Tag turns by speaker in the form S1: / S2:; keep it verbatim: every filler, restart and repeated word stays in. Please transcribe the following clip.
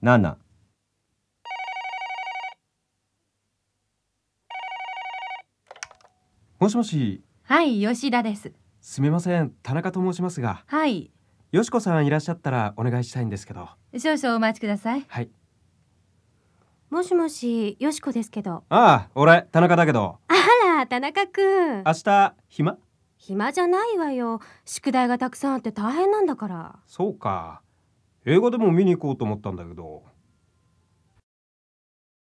S1: なな。もしもし。
S2: はい、吉田です。
S1: すみません、田中と申しますが。
S2: はい。
S1: よしこさんいらっしゃったらお願いしたいんですけど。
S2: 少々お待ちください。
S1: はい。
S3: もしもし、よしこですけど。
S1: ああ、俺田中だけど。
S3: あら、田中くん。
S1: 明日暇？
S3: 暇じゃないわよ。宿題がたくさんあって大変なんだから。
S1: そうか。映画でも見に行こうと思ったんだけど。